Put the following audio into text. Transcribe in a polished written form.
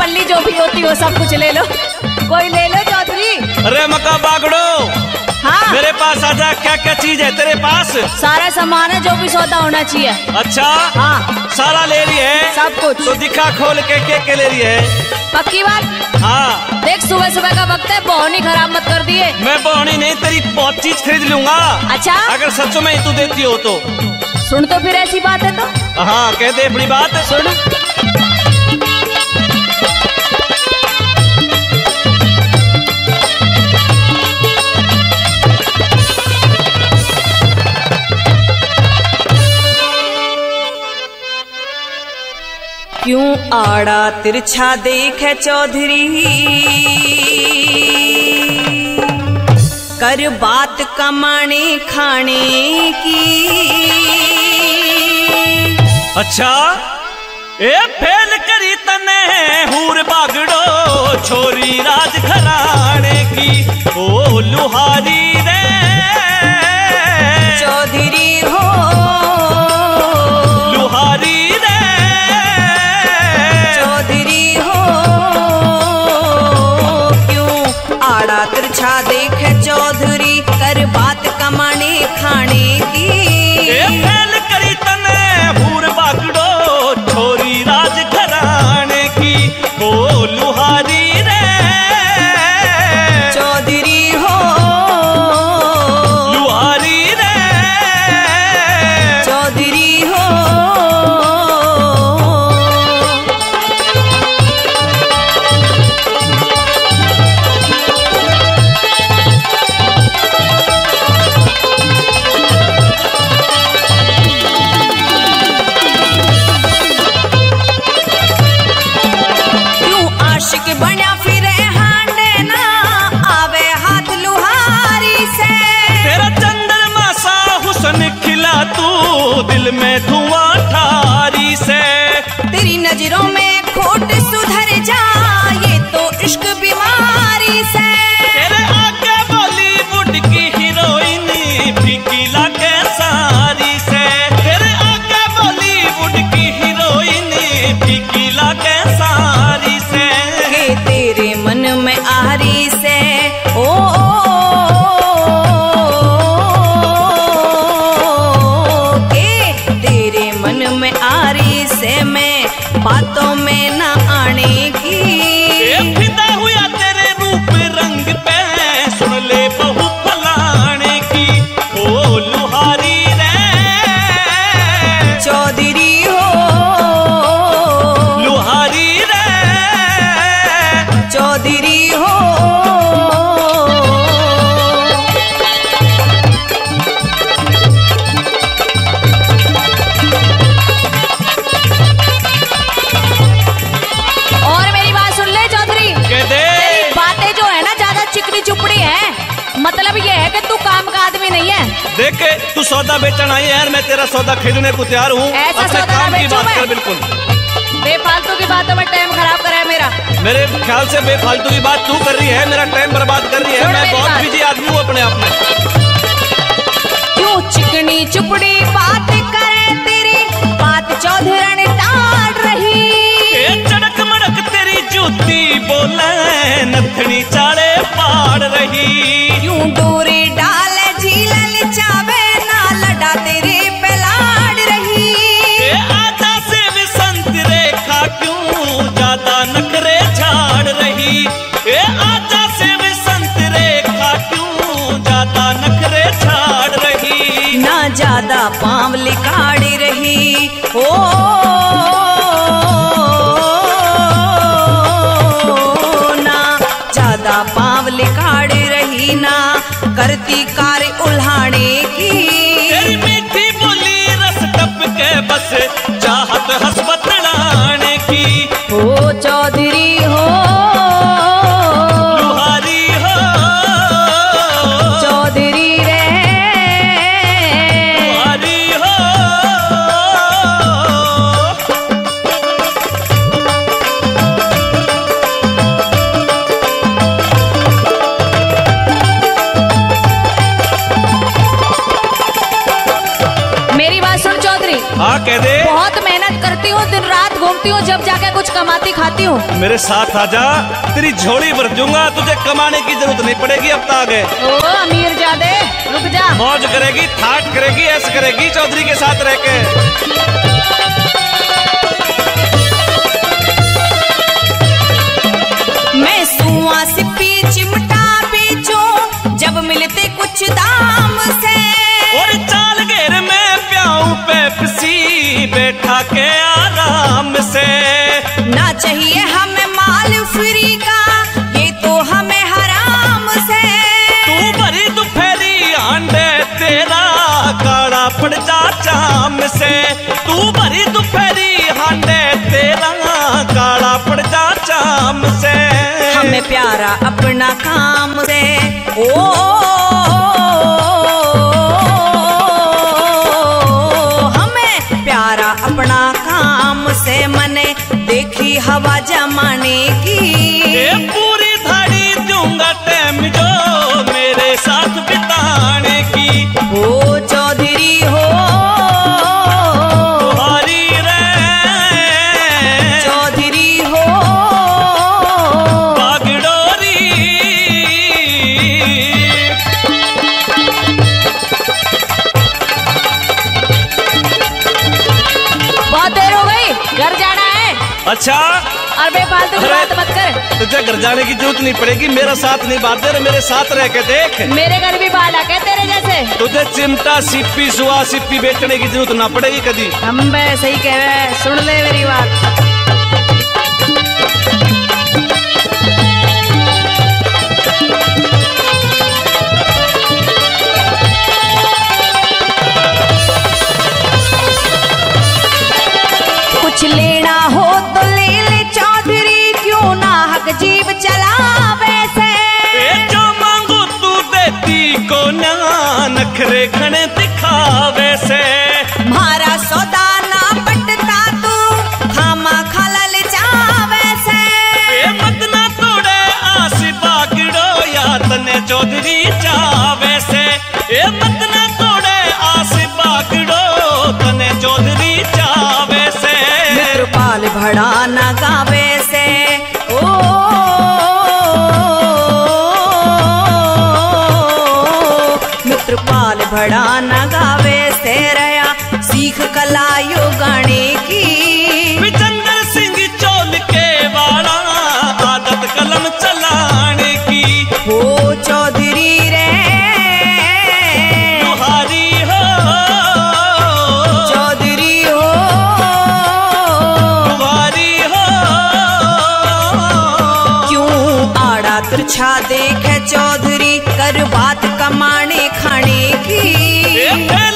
नल्ली जो भी होती हो सब कुछ ले लो, कोई ले लो चौधरी। अरे मका बागड़ो, हाँ मेरे पास आजा, क्या क्या चीज है तेरे पास? सारा सामान है जो भी सौदा होना चाहिए। अच्छा हाँ सारा ले रही है? सब कुछ। तो दिखा खोल के ले रही है? पक्की बात? हाँ। देख सुबह सुबह का वक्त है, बोहनी खराब मत कर दिए। मैं बोहनी नहीं, तेरी बहुत चीज खरीद लूंगा। अच्छा अगर सच में तू देती हो तो। सुन तो फिर ऐसी बात है तो। हाँ कह दे बड़ी बात। सुन क्यों आड़ा तिरछा देखे चौधरी, कर बात कमाने खाने की। अच्छा ए फेल करी तने हूर बागड़ो, छोरी राज घराने की। ओ लुहारी रे चौधरी हो, लुहारी रे चौधरी हो। क्यों आड़ा तिरछा देखे चौधरी, कर बात कमाने खाने की। ए फेल करी तने हूर बागड़ो, छोरी राज घराने की। ओ लुहारी रे चौधरी हो, लुहारी रे चौधरी हो। क्यों आशिक बना फिरे हांडे ना, आवे हाथ लुहारी से। तेरा चंद्रमा सा हुस्न खिला, तू दिल में धुआं ठारी से। तेरी नजरों में खोट सुधर जाए तो इश्क बीमारी से। तेरे आगे बॉलीवुड की हीरोइन फीकी लागे सारी से। तेरे आगे बॉलीवुड की हीरोइन फीकी लागे सारी से। के तेरे मन में आरी से ओ, के तेरे मन में आरी से मैं बातों में न आने की। ए फिदा हुआ तेरे रूप रंग पे, सुन ले बहू फलाने की। ओ लुहारी रे चौधरी हो, लुहारी रे चौधरी हो। और मेरी बात सुन ले चौधरी, कह दे। तेरी बातें जो है ना ज्यादा चिकनी चुपड़ी है। मतलब ये है कि तू काम का आदमी नहीं है। देख तू सौदा बेचन आई है यार, मैं तेरा सौदा खरीदने को तैयार हूँ। ऐसा अपने सौदा काम ना की बेचूं बात मैं। कर। बिल्कुल बेफालतू की बातों में टाइम खराब करा है मेरा। मेरे ख्याल से बेफालतू की बात तू कर रही है, मेरा टाइम बर्बाद कर रही है। छोड़ मैं मेरी बहुत बात। बिजी आदमी हूँ अपने आप में। क्यों चिकनी चुपड़ी बात करे, तेरी बात चौधरन टाड़ रही। ए चड़क मड़क तेरी जूती बोले, नथनी चाड़े पाड़ रही। क्यों डोरी डाले झीलन चावे, ना लड़ा तेरे पे लाड़ रही। ए आधा से भी संत रेखा, क्यों ज्यादा नखरे झाड़ रही। ए आधा से भी संत रेखा, क्यों ज्यादा नखरे झाड़ रही। ना ज्यादा पाँव लिकाड़ी रही ओ, ना ज्यादा पाँव लिकाड़ी रही। ना करती कार उल्हाड़े की। तेरी मीठी बोली रस टप के बस, चाहत हसबत लाने की। ओ चौधरी हो, लुहारी हो चौधरी रे लुहारी हो। मेरी बात सुन चौधरी, हाँ कह दे। बहुत मेहनत करती हूँ, दिन रात घूमती हूँ, जब जाके कुछ कमाती खाती हूँ। मेरे साथ आजा, तेरी झोली भर दूंगा, तुझे कमाने की जरूरत नहीं पड़ेगी अब तक आगे। ओ अमीर जादे, रुक जा। मौज करेगी, ठाट करेगी, ऐसे करेगी चौधरी के साथ रह के। मैं सुआ सिप्पी चिमटा बेचूं जब मिलते कुछ दाम से, और चाल घेर में प्याऊं पेप्सी बैठा के आराम से। ना चाहिए हमें माल फ्री का, ये तो हमें हराम से। तू भरी दोपहरी आंडे तेरा काड़ा पड़ जा चाम से। तू भरी दोपहरी हांडे तेरा काड़ा पड़ जा चाम से। हमें प्यारा अपना काम से, ओ हमें प्यारा अपना काम से। मने देखी हवा जमाने की, ये पूरी धाड़ी दूंगा टाइम जो मेरे साथ बिताने की। ओ चौधरी हो तुम्हारी रे चौधरी हो बागडोरी। बहुत देर हो गई, घर जाना है। अच्छा, और बेफालतू की अरे। बात मत कर। तुझे घर जाने की जरूरत नहीं पड़ेगी, मेरा साथ नहीं बात, मेरे साथ रह के देख। मेरे घर भी बालक है तेरे जैसे। तुझे चिमटा सिप्पी सुआ सिप्पी बेचने की जरूरत ना पड़ेगी कभी। हम बे सही कह रहे हैं, सुन ले मेरी बात। कुछ लेना हो तो ले ले चौधरी, क्यों ना हक जीव चला वैसे। ए जो मांगू तू देती को ना, नखरे घने दिखावे से। मारा सौदा ना पटता तू, खामा खलल जावे से। ए मत ना तोड़े आस बागड़ो, या तने चौधरी चावे से। ए मत ना तोड़े आस बागड़ो, तने चौधरी चावे से। मित्रपाल भड़ा न गावे से, ओ मित्रपाल भड़ा न गावे से। रया सीख कला यो गाने की, विजंदर सिंह चोल के वाला आदत कलम चलाने की। हो चौधरी रे तुम्हारी हो चौधरी हो तुम्हारी हो। क्यों आड़ा तिरछा देखे चौधरी, कर बात कमाने खाने की। ए